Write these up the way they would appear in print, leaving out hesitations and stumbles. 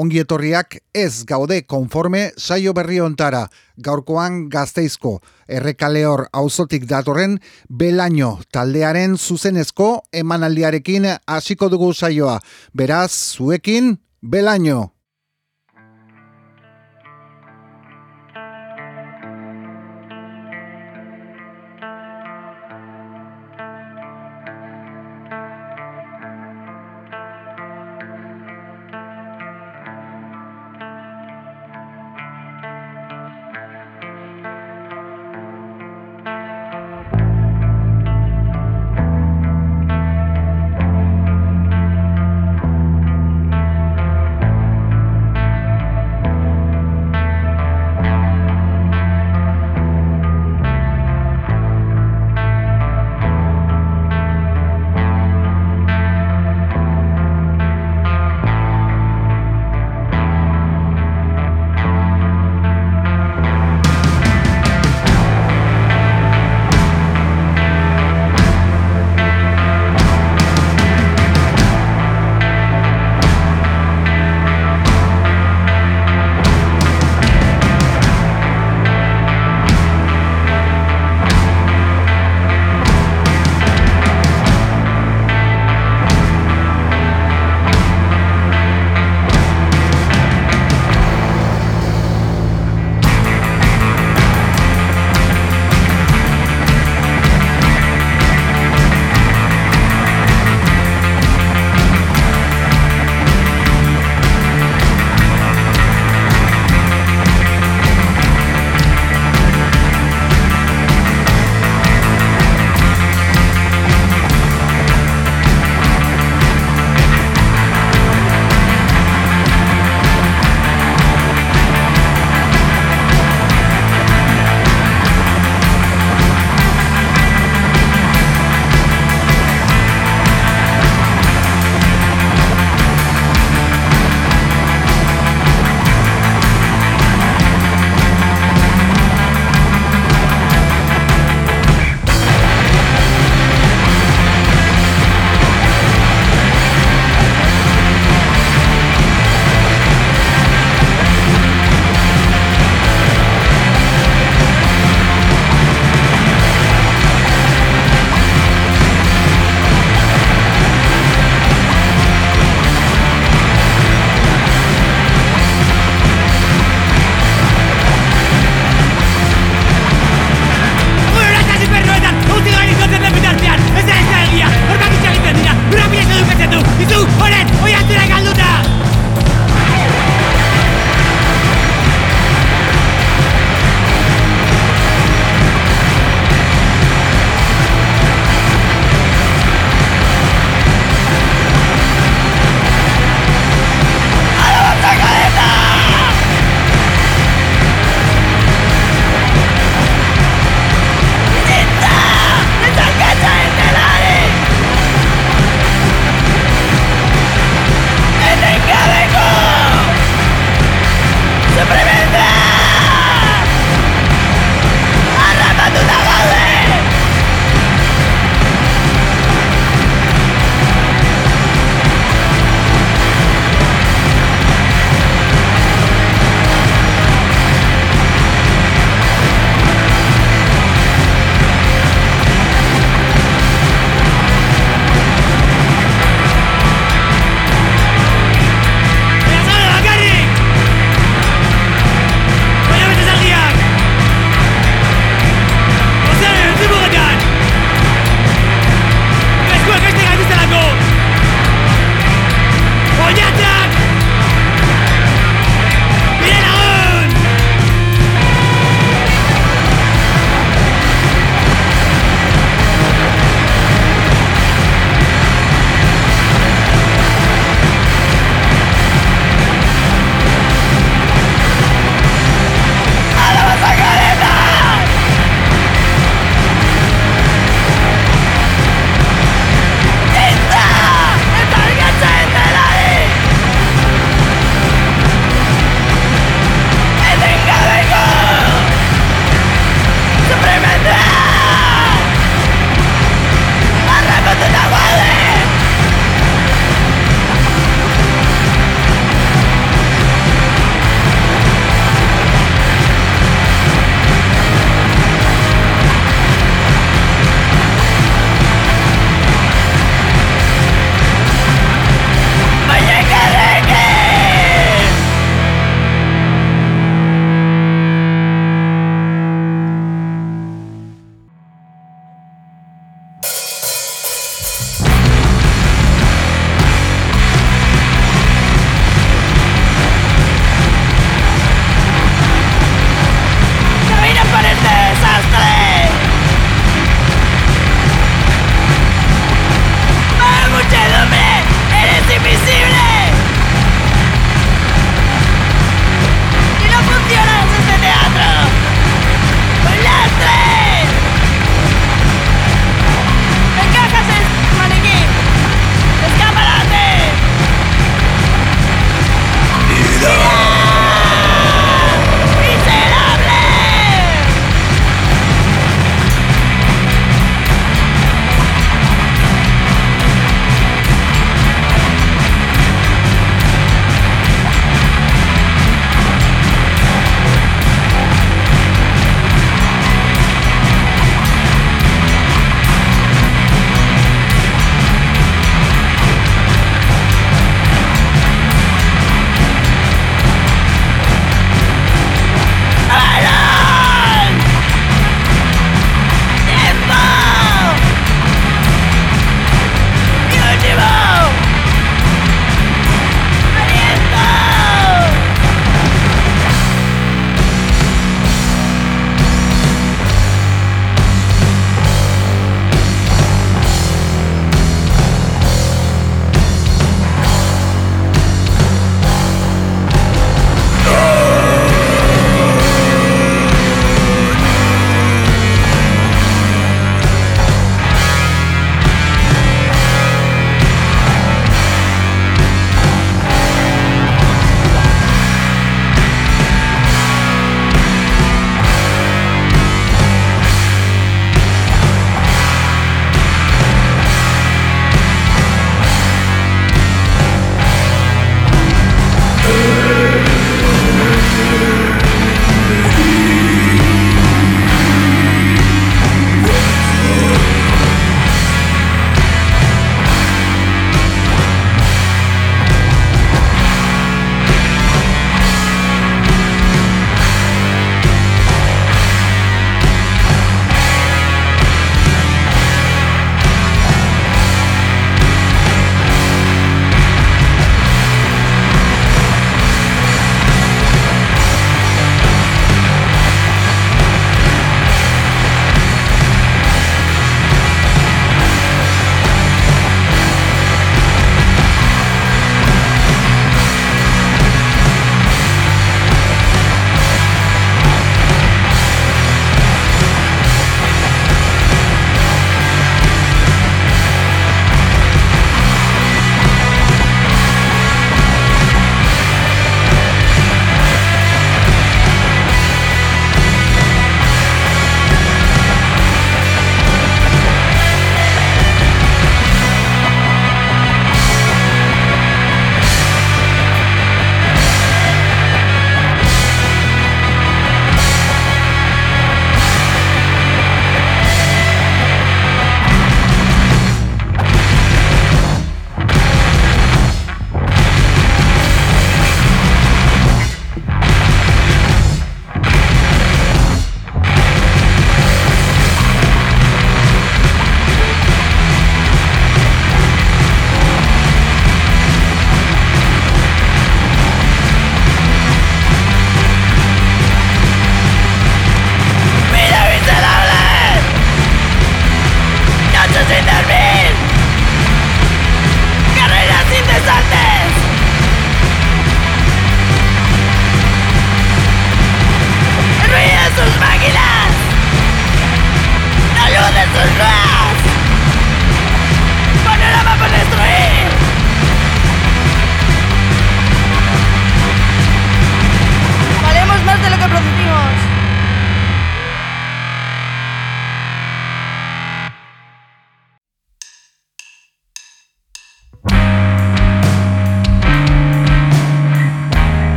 Ongietorriak ez gaude konforme saio berri hontara. Gaurkoan Gasteizko Errekaleor auzotik datorren Belaño taldearen zuzenezko emanaldiarekin hasiko dugu saioa. Beraz, zuekin Belaño.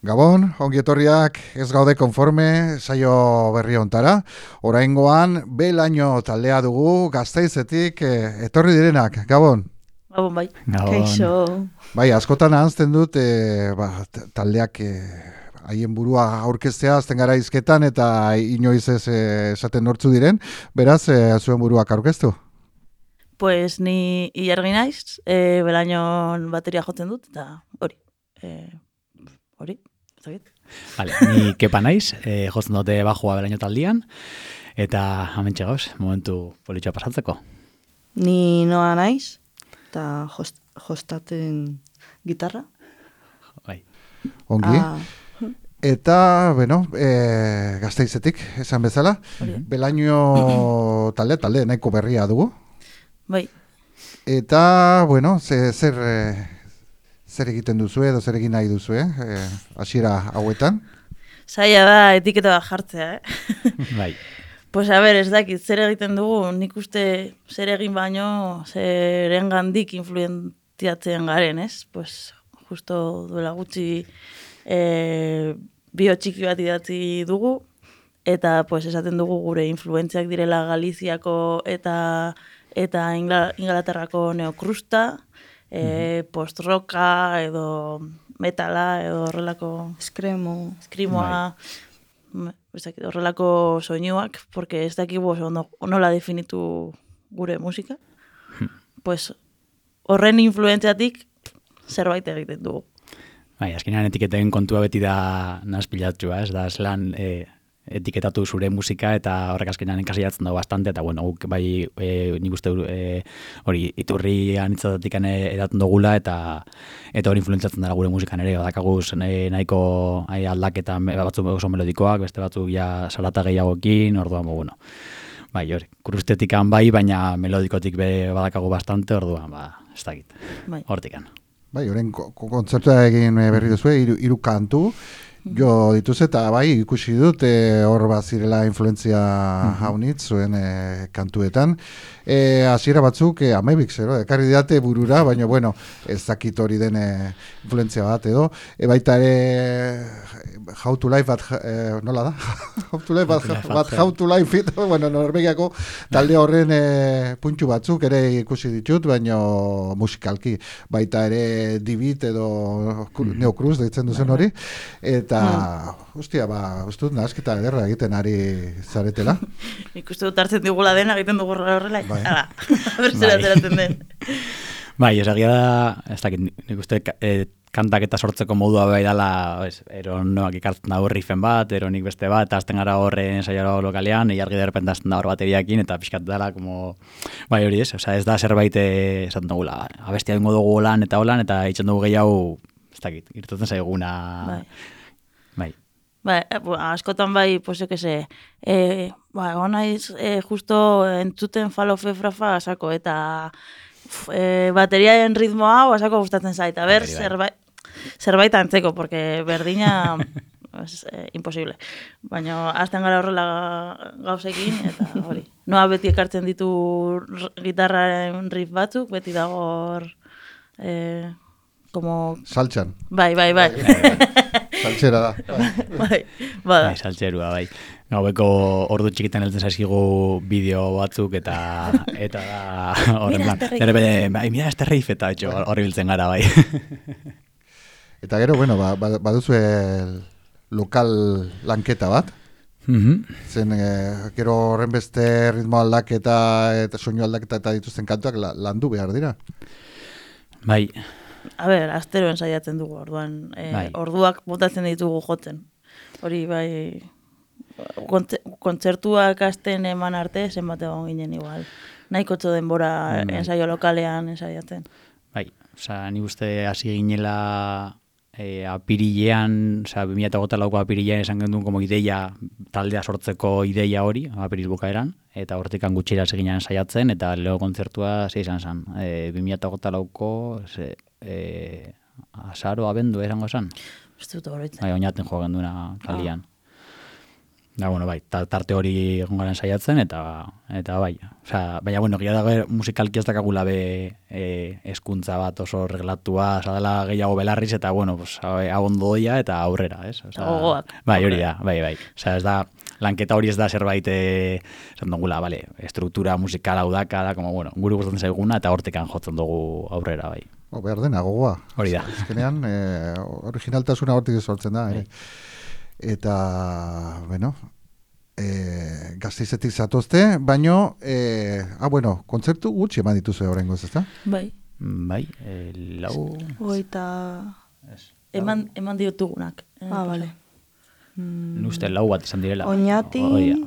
Gabon, ongi etorriak ez gaude konforme saio berri hontara. Oraingoan Belaño taldea dugu Gasteizetik etorri direnak. Gabon. Gabon bai. Gabon. Kaixo. Bai, askotan ahazten dut taldeak haien burua aurkeztea azten gara hizketan eta inoiz ez esaten nortzu diren. Beraz, zuen buruak aurkeztu. Pues ni Ilargi naiz, Belañon bateria jotzen dut eta hori. Hori. Vale, ni Kepa naiz, jotzen dute bajua Belaño taldian, eta hementxe gauz, momentu politxoa pasatzeko. Ni Noa naiz, eta jostaten gitarra. Bai. Ongi. Eta, bueno, Gasteizetik, esan bezala, Belaño talde nahiko berria dugu. Bai. Eta, bueno, zer egiten duzu edo zer egin nahi duzu, hasiera hauetan? Zaila da etiketa bat jartzea, Bai. Pues a ver, ez dakit, zer egiten dugu, nik uste zer egin baino, zeren gandik influentiatzen garen, ez? Pues justo duela gutxi bio txiki bat idatzi dugu, eta pues esaten dugu gure influentziak direla Galiziako eta Ingalaterrako neokrusta, post-rocka edo metala edo horrelako eskrimoa, horrelako soinuak, porque ez dakigu nola definitu gure musika. Pues horren influentziatik zerbait egiten dugu. Bai, azkenean etiketen kontua beti da nazpilatua, ez da zelan etiketatu zure musika eta horrek azkenean enkasilatzen dago bastante, eta bueno, guk bai nik uste hori iturri anitzatatik edaten dugula eta hori influentzatzen dara gure musikan ere, badakaguz nahiko aldaketa batzuk oso melodikoak, beste batzuk ja salata gehiagoekin, orduan, bueno, bai, hori, krustetikan bai, baina melodikotik badakagu bastante, orduan, ez dakit, hortikan. Bai, horren kontzertua egin berri duzu, hiru kantu, jo dituz eta bai ikusi dut hor bazirela influentzia haunitz zuen kantuetan. Hasiera batzuk amebik zero, ekarri didate burura, baina bueno, ez dakit hori den influentzia bat edo. Baita ere How to Life bat, nola da? How to Life it, bueno, Norvegiako talde horren puntxu batzuk ere ikusi ditut, baina musikalki. Baita ere Divit edo Neokruz deitzen duzen hori. Eta, hostia, uste dut nahasketa ederra egiten ari zaretela. Nik uste dut hartzen digula dena egiten dugu horrela. Bai. Berzera zeratzen den. Bai, esagia da, ez dakit, nik uste kantak eta sortzeko modua bai dala, eronoak ikartzen da riffen bat, eronik beste bat, eta azten gara horren ensaiara lokalean, Ilargi derrepenta azten da hor bateriakin, eta pixkat dela, como, bai hori ez, ez da zerbait esaten dugula, abestia dingo dugu lan, eta itxen dugu gehiago, ez dakit, irtotzen zaiguna, bai. Bai, askotan bai, pues yo que sé, naiz justo entzuten Fall of Efrafa asako, eta bateriaen ritmo hau asako gustatzen zait, a ber, zerbait antzeko, porque berdina es imposible. Baina azten gara horrela gauzekin, eta hori. Noa beti ekartzen ditu gitarraren riff batzuk, beti dago hor, como... Saltxan. Bai. Saltxera da. Bai, bada. Bai, saltxerua, bai. Gaueko ordu txikitan heltzen zaizkigu bideo batzuk eta da horren plan. Bai, mira este riff eta horri biltzen gara, bai. Eta gero, bueno, baduzu lokal lanketa bat. Zen, gero horren beste ritmo aldaketa eta soinu aldaketa eta dituzten kantuak landu behar dira. Bai. A ber, astero ensaiatzen dugu, orduan, orduak botatzen ditugu jotzen. Hori, bai, kontzertuak asten eman arte, zenbat egon ginen igual. Nahiko txo denbora ensaio lokalean ensaiatzen. Bai, ni uste hasi ginela apirilean, 2008ko apirilean esan gendun como ideia, taldea sortzeko ideia hori, apiril bukaeran, eta hortikan gutxira seginen ensaiatzen, eta leo kontzertua izan zen. 2008ko azaro abendu esango zen. Ez dut horretzen. Bai, oinaten jo genduna kalian. Da, bueno, bai, tarte hori egon saiatzen, eta bai. Osea, baina, bueno, gila dago musikalki ez dakagula be eskuntza bat oso reglatua, dela gehiago belarriz, eta, bueno, pues, hau ondo doia eta aurrera, ez? Osea, Gogoak. bai, hori da, bai. Osea, ez da, lanketa hori ez da zerbait, esan dugula, bale, estruktura musikal hau daka, da, como, bueno, guri gustatzen zaiguna, eta hortekan jotzen dugu aurrera, bai. Behar dena, gogoa. Hori da. Azkenean, originaltasuna hortik sortzen da, ere. Eta, bueno, Gasteizetik zatozte, baino, bueno, kontzertu gutxi eman dituzue horrengoz, ezta? Bai. Bai, lau... Hogeita... Eman diotugunak. Bale. Uste lau bat izan direla. Oñatin,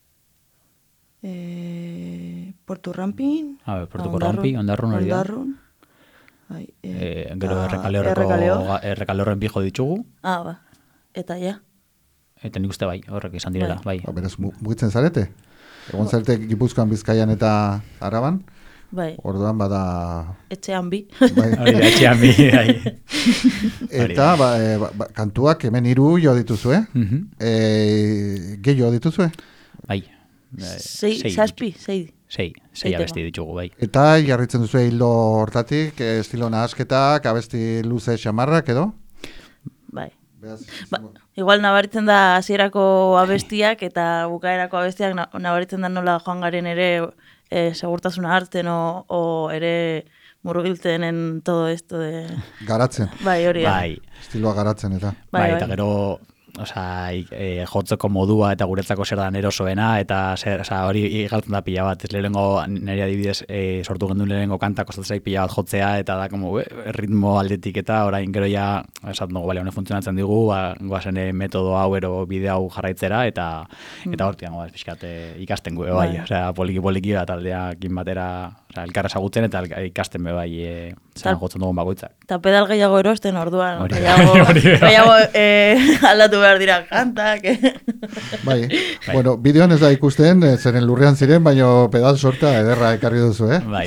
Portu Rampin, Portuko Rampi, Ondarrun hori da. Ondarrun. Gero errekalorren bijo ditugu. Ba. Eta ja. Eta nik uste bai, horrek izan direla, bai. Beraz, mugitzen zarete? Egon zarete Gipuzkoan, Bizkaian eta Araban? Bai. Orduan bada... Etxean bi. Bai. Hori da, etxean bi, bai. Eta kantuak hemen 3 jo dituzue. Gehiago dituzue? Bai. 6 abesti ditugu, bai. Eta jarritzen duzu hildo hortatik, estilo nahasketak, abesti luze xamarrak edo? Bai. Igual nabaritzen da hasierako abestiak eta bukaerako abestiak nabaritzen da nola joan garen ere segurtasuna hartzen o ere murgiltzen en todo esto de... Garatzen. Bai, hori da. Bai. Estiloa garatzen eta. Bai, eta gero... Osea, jotzeko modua eta guretzako zer da erosoena, eta hori igaltzen da pila bat. Ez lehenengo, nire adibidez, sortu gendun lehenengo kanta kostatzen zaik pila bat jotzea, eta da, como, ritmo aldetik eta orain gero ja, esaten dugu, bale, hone funtzionatzen digu, goazen metodo hau, ero bide hau jarraitzera, eta hortian, pixkat, ikasten gu, bai. Osea, poliki bat aldeakin batera, elkarra ezagutzen eta ikasten be bai, zelan jotzen dugun bakoitzak. Eta pedal gehiago erosten orduan, gehiago aldatu behar dira kantak. Bai, bueno, bideoan ez da ikusten, zeren lurrean ziren, baino pedal sorta ederra ekarri duzu, Bai.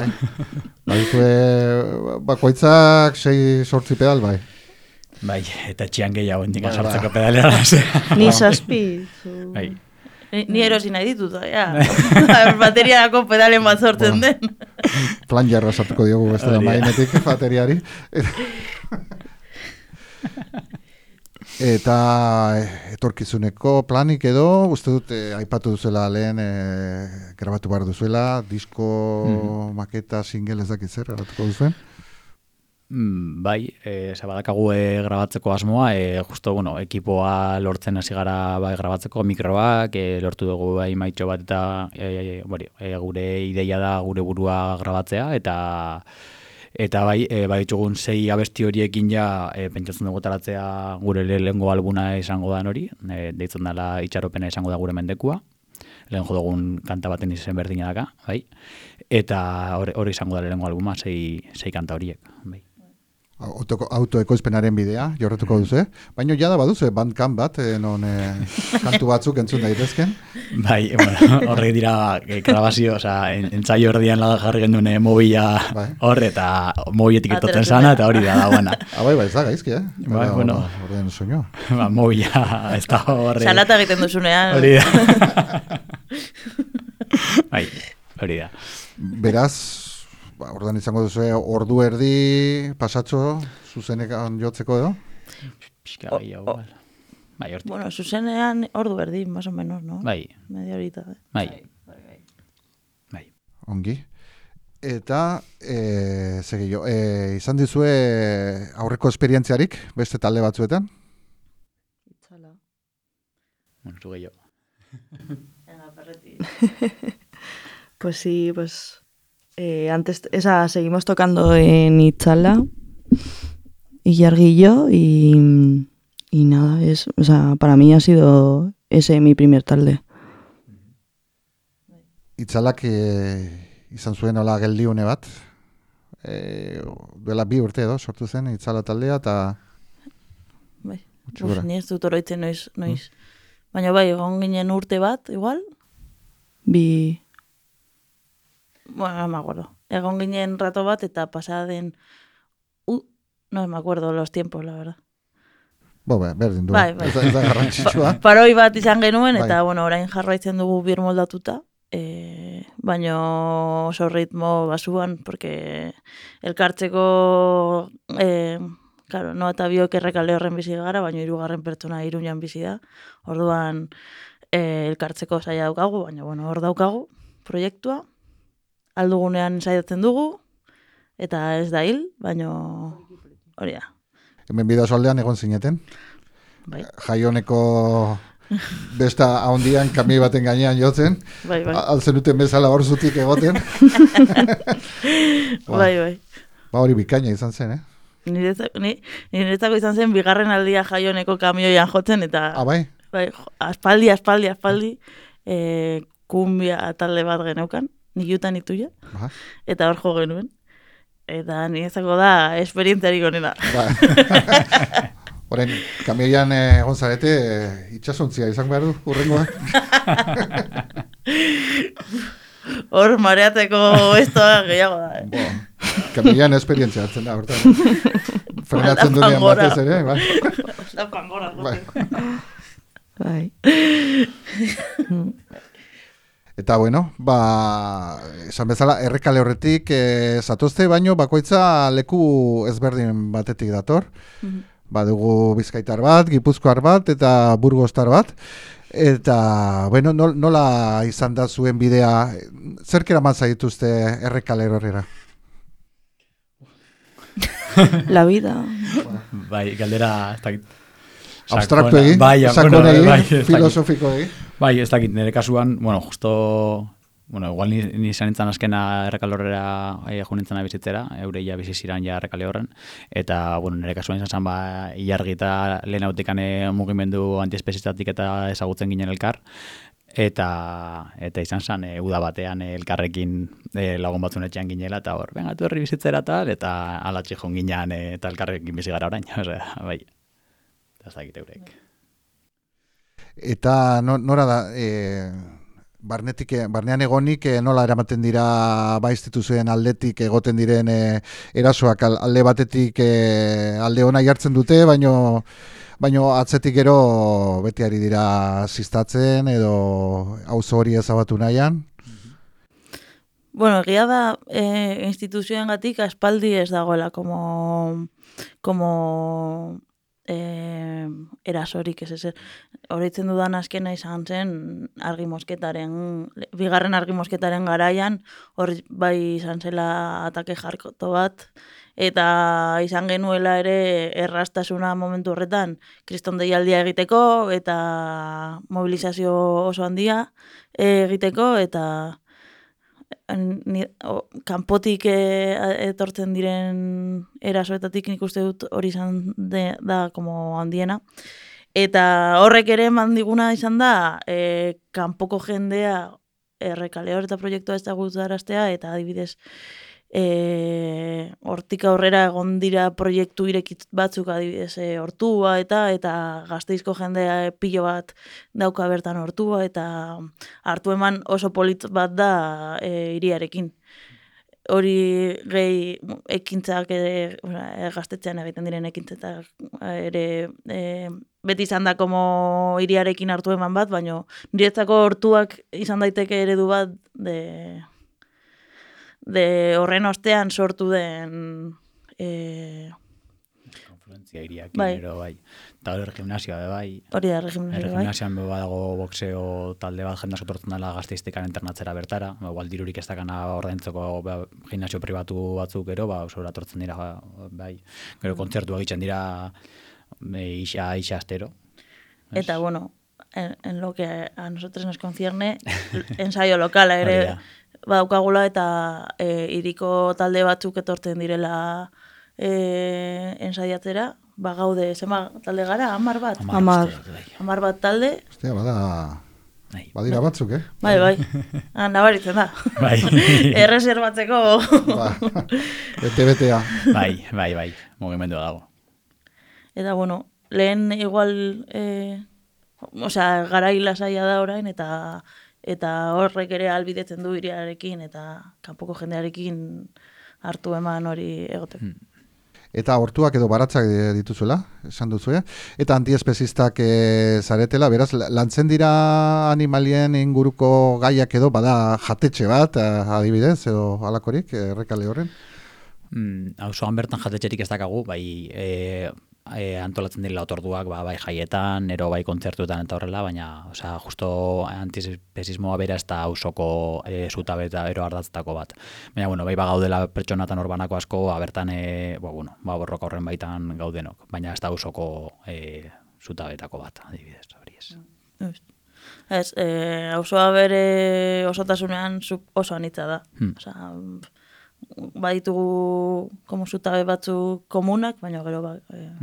Bakoitzak 6-8 pedal, bai. Bai, eta txian gehiago indikan sartzeko pedalera. Ni 7. Bai. Ni erosi nahi ditut, ja. Bateriako pedalen bat sortzen den. Plan jarra sartuko diogu beste da mainetik bateriari. Eta etorkizuneko planik edo, uste dut, aipatu duzuela lehen, grabatu behar duzuela, disko, maketa, single ez dakit zer, grabatuko duzuen? Bai, badakagu grabatzeko asmoa, justo, bueno, ekipoa lortzen hasi gara bai grabatzeko mikroak, lortu dugu bai maitxo bat eta gure ideia da gure burua grabatzea, eta bai ditugun 6 abesti horiekin ja pentsatzen dugu taratzea gure lehengo albuna izango da hori, deitzen dela itxaropena izango da gure mendekua, lehen jodugun kanta baten izen berdina daka, bai, eta hori izango da lehengo albuma, 6 kanta horiek, bai. Autoekoizpenaren bidea, jorratuko duzu, baina jada baduzu, bandcamp bat, non kantu batzuk entzun daitezken. Bai, horrek dira grabazio, entzaio erdian jarri genduen mobila hor, eta mobiletik etoten sana, eta hori da dagoena. Bai, ez da gaizki, Bai, bueno. Horren soñoa. Mobila, ez da horre. Salata egiten duzunean. Hori da. Bai, hori da. Beraz, ordan izango duzu, ordu erdi pasatxo zuzenean jotzeko edo? Pixka gehiago. Bai, hortik. Bueno, zuzenean ordu erdi, más o menos, no? Bai. Media horita. Bai. Ongi. Eta, segillo, izan dizue aurreko esperientziarik, beste talde batzuetan? Itzala. Bueno, zu gehiago. Pues sí, pues... antes seguimos tocando en Itzala y Yarguillo y nada, para mí ha sido ese mi primer talde. Itzalak izan zuen hola geldiune bat, duela 2 urte edo sortu zen Itzala taldea eta... Bai, ni ez dut oroitzen noiz. Baina bai, egon ginen urte bat, igual? Bueno, no me acuerdo. Egon ginen rato bat eta pasaden... no me acuerdo los tiempos, la verdad. Berdin du. Bai. Ez da garrantzitsua. Paroi bat izan genuen, Bai. eta, orain jarraitzen dugu birmoldatuta. Baina oso ritmo basuan, porque elkartzeko, claro, no eta biok Errekale horren bizi gara, baina 3. pertsona Iruñan bizi da. Orduan, elkartzeko saia daukagu, baina, hor daukagu proiektua. Aldugunean saiatzen dugu, eta ez da hil, baina hori da. Hemen Bidasoaldean egon zineten. Bai. Jaioneko besta ahondian kamioi baten gainean jotzen. Bai. Altzen duten bezala hor zutik egoten. Bai. Hori bikaina izan zen, Niretzako izan zen 2. aldia Jaioneko kamioian jotzen, eta bai? Bai, aspaldi, kumbia talde bat geneukan, nilutan ituia, eta hor jo genuen. Eta niretzako da esperientziarik onena. Horren, kamioian egon zarete, itxasontzia izan behar du, hurrengoa. Hor mareateko estoa gehiago da. Kamioian esperientzia hartzen da, hortan. Frenatzen dunean batez ere, bai. Da pangora. Bai. Eta esan bezala, Errekale horretik zatozte, baino bakoitza leku ezberdin batetik dator. Badugu Bizkaitar bat, Gipuzkoar bat eta Burgostar bat. Eta, nola izan da zuen bidea, zerk eraman zaituzte Errekale horrera? La vida. Bai, galdera, ez dakit. Abstraktu egin, sakon egin, filosofiko egin. Bai, ez dakit, nire kasuan, justo, igual ni izan nintzen azkena Errekale horrera jo nintzen bizitzera, eureia biziziran ja Errekale horren, eta, nire kasuan izan zen, ilargi eta lehen hautikan mugimendu antiespezistatik eta ezagutzen ginen elkar, eta izan zen, uda batean elkarrekin lagun batzun etxean ginela, eta hor, bengatu herri bizitzera eta alatxe joan ginean eta elkarrekin bizi gara orain, bai. Ez dakit eurek. Eta nora da, barnean egonik nola eramaten dira instituzioen aldetik egoten diren erasoak alde batetik alde ona jartzen dute, baino atzetik gero beti ari dira ziztatzen edo auzo hori ezabatu nahian? Egia da instituzioengatik aspaldi ez dagoela como erasorik ez. Oroitzen dudan azkena izan zen argi mosketaren, 2. argi mosketaren garaian, hor bai izan zela atake jarkoto bat, eta izan genuela ere errastasuna momentu horretan kriston deialdia egiteko, eta mobilizazio oso handia egiteko, eta kanpotik etortzen diren erasoetatik nik uste dut hori izan da como handiena. Eta horrek ere eman diguna izan da kanpoko jendea Errekale hor eta proiektua ezagutaraztea, eta adibidez hortik aurrera egon dira proiektu irekit batzuk, adibidez Hortua eta Gasteizko jendea pilo bat dauka bertan Hortua, eta hartu eman oso polit bat da hiriarekin. Hori gehi ekintzak gaztetxean egiten diren ekintzetak ere beti izan da como hiriarekin hartu eman bat, baina niretzako Hortuak izan daiteke eredu bat de horren ostean sortu den konfluentzia hiriakin, bai. Eta hori gimnasioa, bai. Hori da, gimnasioa, bai. Gimnasian badago boxeo talde bat jendea sotortzen dela Gasteiztikan internatzera bertara, igual dirurik ez dakana ordaintzeko gimnasio pribatu batzuk gero, osora tortzen dira, bai. Gero kontzertua egiten dira isa astero. Eta, en lo que a nosotros nos concierne, ensaio lokala ere badaukagula, eta hiriko talde batzuk etortzen direla ensaiatzera, gaude, zema talde gara, 10 bat? 10 bat talde. Ostia, badira batzuk, Bai. Nabaritzen da. Bai. Erreserbatzeko. Bete-betea. Bai, mugimendua dago. Eta, lehen igual, garai lasaia da orain, eta horrek ere albidetzen du hiriarekin, eta kanpoko jendearekin hartu eman hori egoteko. eta hortuak edo baratzak dituzuela, esan duzu, eta antiespezistak zaretela, beraz, lantzen dira animalien inguruko gaiak edo, bada jatetxe bat, adibidez, edo halakorik, Errekale horren? Auzoan bertan jatetxerik ez dakagu, bai antolatzen dira otorduak, bai jaietan, ero bai kontzertuetan eta horrela, baina, osea, justo antiespezismoa bera ez da auzoko zutabe eta ero ardatzetako bat. Baina, bueno, bai gaudela pertsonatan orbanako asko, bertan, borroka horren baitan gaudenok, baina ez da auzoko zutabetako bat, adibidez, hori ez. Ez, auzoa bere osotasunean oso anitza da. Osea, baditugu como zutabe batzu komunak, baina gero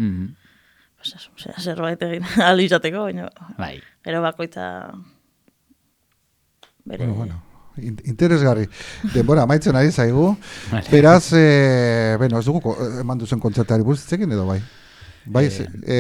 zerbait egin ahal izateko, baina gero bakoitza bere... Bueno. Interesgarri. Denbora amaitzen ari zaigu. Beraz, ez dugu eman duzen kontzertari buruzitzekin edo bai? Bai,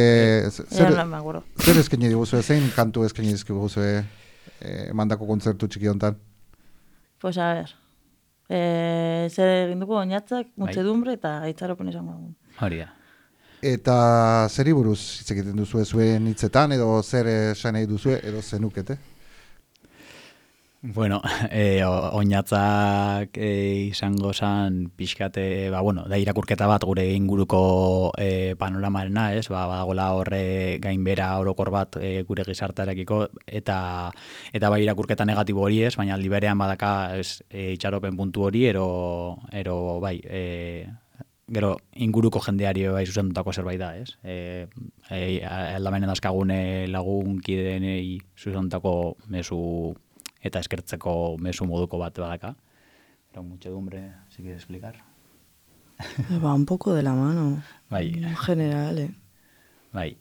zer eskaini diguzue, zein kantu eskaini dizkiguzue emandako kontzertu txiki hontan? Pues a ver, zer egin dugu oinatzak, mutxedumbre eta itxaropen izango dugu. Hori da. Eta zeri buruz hitz egiten duzue zuen hitzetan, edo zer esan nahi duzue, edo zenukete? Bueno, oinatzak izango zan pixkate, da irakurketa bat gure inguruko panoramarena, ez? Badagoela horre gainbera orokor bat gure gizartarekiko, eta bai irakurketa negatibo hori ez, baina aldi berean badaka itxaropen puntu hori, ero bai, gero inguruko jendeari bai zuzendutako zerbait da, ez? Aldamenen dazkagune lagunkidenei zuzendutako mezu eta eskertzeko mezu moduko bat badaka. Pero muchedumbre, si quieres explicar. Va un poco de la mano. Bai. En general, Bai.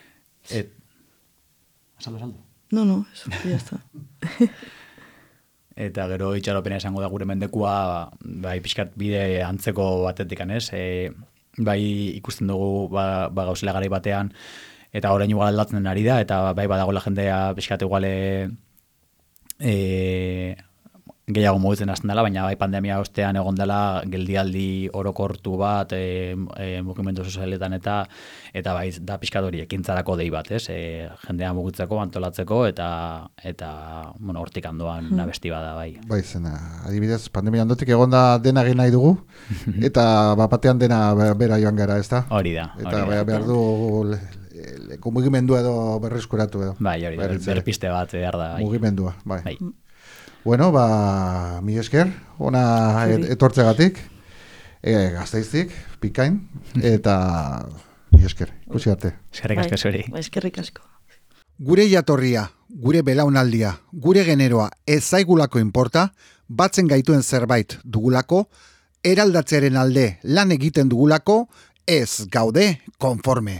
Saldo. No, eso ya está. Eta gero itxaropena esango da gure mendekua, bai pixkat bide antzeko batetik anez. Bai ikusten dugu gauzela garai batean, eta orain igual aldatzen ari da, eta bai badagoela jendea pixkat iguale gehiago mugitzen hasten dela, baina bai pandemia ostean egon dela geldialdi orokortu bat mugimendu sozialetan eta bai da pixkat hori ekintzarako dei bat, ez? Jendea mugitzeko, antolatzeko eta hortik handoan abesti bada bai. Bai, zena, adibidez, pandemia ondotik egon da dena egin nahi dugu, eta batean dena bera joan gara, ez da? Hori da. Eta behar du mugimendua edo berreskuratu edo. Bai, hori, berpiste bat behar da. Mugimendua, bai. Bueno, mi esker, ona etortzegatik, Gasteiztik, Pikain, eta mi esker, ikusi arte. Eskerrik asko zuri. Eskerrik asko. Gure jatorria, gure belaunaldia, gure generoa ez zaigulako inporta, batzen gaituen zerbait dugulako, eraldatzearen alde lan egiten dugulako, ez gaude konforme.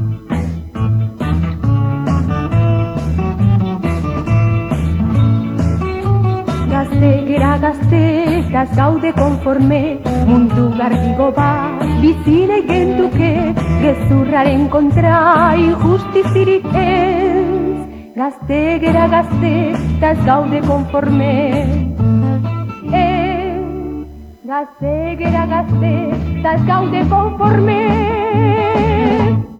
Gera gazte, ez gaude konforme, mundu garbigo bat, bizine genduke, gezurraren kontra injustizirik ez. Gera gazte, ez gaude konforme. Gera gazte, ez gaude konforme.